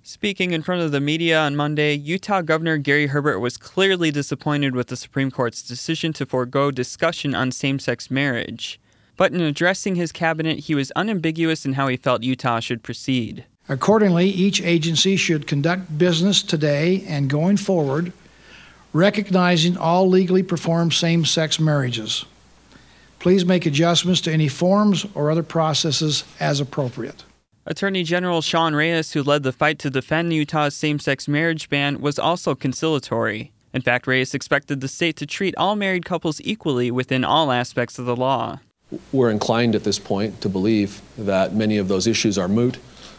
Speaking in front of the media on Monday, Utah Governor Gary Herbert was clearly disappointed with the Supreme Court's decision to forego discussion on same-sex marriage. But in addressing his cabinet, he was unambiguous in how he felt Utah should proceed. Accordingly, each agency should conduct business today and going forward, recognizing all legally performed same-sex marriages. Please make adjustments to any forms or other processes as appropriate. Attorney General Sean Reyes, who led the fight to defend Utah's same-sex marriage ban, was also conciliatory. In fact, Reyes expected the state to treat all married couples equally within all aspects of the law. We're inclined at this point to believe that many of those issues are moot,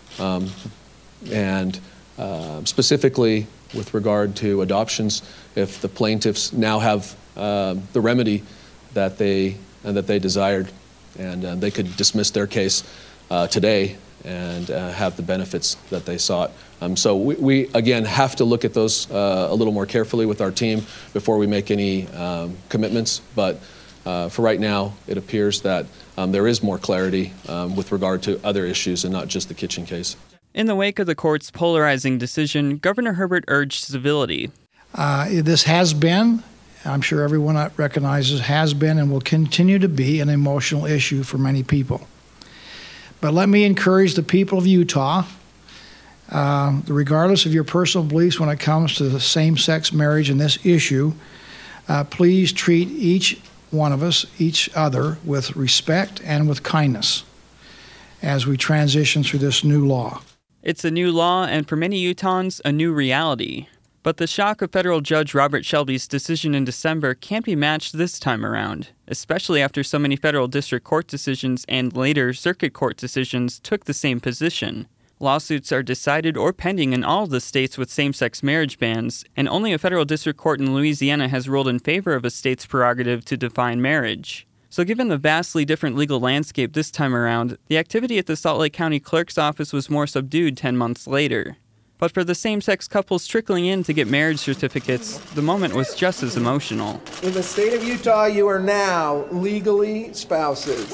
and specifically with regard to adoptions, if the plaintiffs now have the remedy that they desired, and they could dismiss their case today and have the benefits that they sought. So we again have to look at those a little more carefully with our team before we make any commitments. But for right now, it appears that there is more clarity with regard to other issues and not just the kitchen case. In the wake of the court's polarizing decision, Governor Herbert urged civility. This has been, I'm sure everyone recognizes, has been and will continue to be an emotional issue for many people. But let me encourage the people of Utah, regardless of your personal beliefs when it comes to the same-sex marriage and this issue, please treat each one of us, each other, with respect and with kindness as we transition through this new law. It's a new law, and for many Utahns, a new reality. But the shock of federal judge Robert Shelby's decision in December can't be matched this time around, especially after so many federal district court decisions and later circuit court decisions took the same position. Lawsuits are decided or pending in all of the states with same-sex marriage bans, and only a federal district court in Louisiana has ruled in favor of a state's prerogative to define marriage. So given the vastly different legal landscape this time around, the activity at the Salt Lake County Clerk's office was more subdued 10 months later. But for the same-sex couples trickling in to get marriage certificates, the moment was just as emotional. In the state of Utah, you are now legally spouses.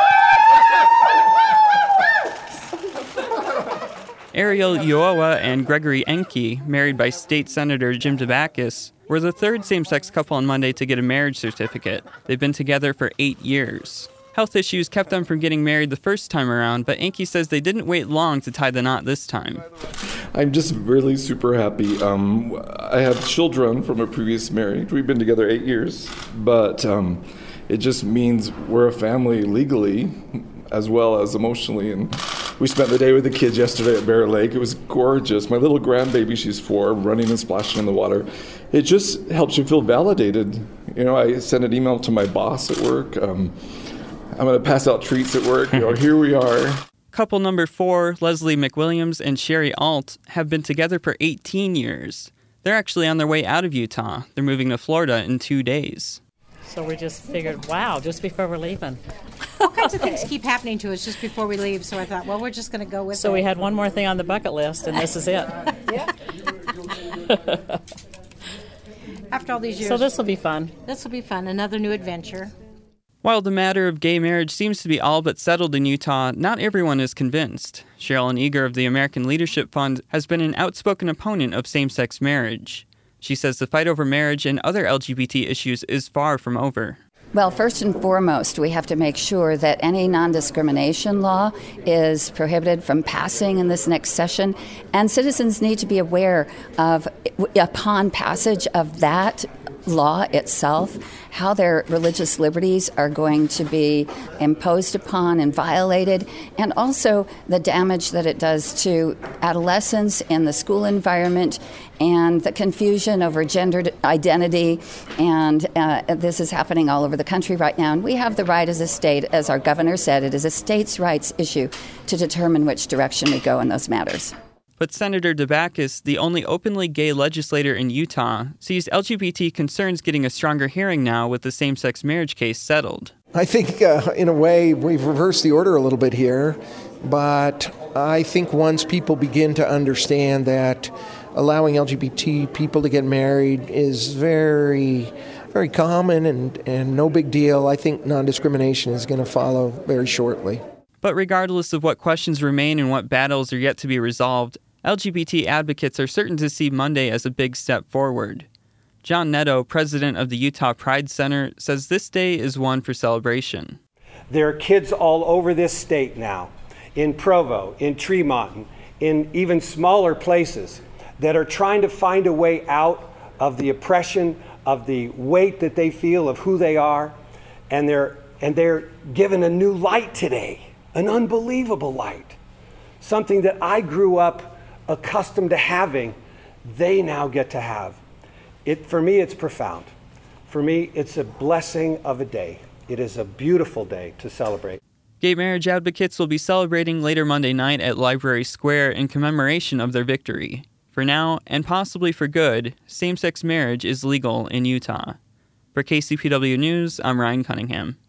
Ariel Ulloa and Gregory Enke, married by State Senator Jim Dabakis, were the third same-sex couple on Monday to get a marriage certificate. They've been together for 8 years. Health issues kept them from getting married the first time around, but Enke says they didn't wait long to tie the knot this time. I'm just really super happy. I have children from a previous marriage. We've been together 8 years, but it just means we're a family legally as well as emotionally. And we spent the day with the kids yesterday at Bear Lake. It was gorgeous. My little grandbaby, she's 4, running and splashing in the water. It just helps you feel validated. You know, I sent an email to my boss at work. I'm going to pass out treats at work. You know, here we are. Couple number 4, Leslie McWilliams and Sherry Alt, have been together for 18 years. They're actually on their way out of Utah. They're moving to Florida in 2 days. So we just figured, wow, just before we're leaving. All kinds of things keep happening to us just before we leave, so I thought, well, we're just going to go with it. So we had one more thing on the bucket list, and this is it. Yeah. After all these years. So this will be fun. This will be fun, another new adventure. While the matter of gay marriage seems to be all but settled in Utah, not everyone is convinced. Sherilyn Eager of the American Leadership Fund has been an outspoken opponent of same-sex marriage. She says the fight over marriage and other LGBT issues is far from over. Well, first and foremost, we have to make sure that any non-discrimination law is prohibited from passing in this next session, and citizens need to be aware of, upon passage of that law itself, how their religious liberties are going to be imposed upon and violated, and also the damage that it does to adolescents in the school environment and the confusion over gender identity. And this is happening all over the country right now. And we have the right as a state, as our governor said, it is a state's rights issue to determine which direction we go in those matters. But Senator Dabakis, the only openly gay legislator in Utah, sees LGBT concerns getting a stronger hearing now with the same-sex marriage case settled. I think, in a way, we've reversed the order a little bit here, but I think once people begin to understand that allowing LGBT people to get married is very, very common and no big deal, I think non-discrimination is going to follow very shortly. But regardless of what questions remain and what battles are yet to be resolved, LGBT advocates are certain to see Monday as a big step forward. John Netto, president of the Utah Pride Center, says this day is one for celebration. There are kids all over this state now, in Provo, in Tremont, in even smaller places, that are trying to find a way out of the oppression, of the weight that they feel of who they are, and they're given a new light today, an unbelievable light, something that I grew up accustomed to having, they now get to have. For me, it's profound. For me, it's a blessing of a day. It is a beautiful day to celebrate. Gay marriage advocates will be celebrating later Monday night at Library Square in commemoration of their victory. For now, and possibly for good, same-sex marriage is legal in Utah. For KCPW News, I'm Ryan Cunningham.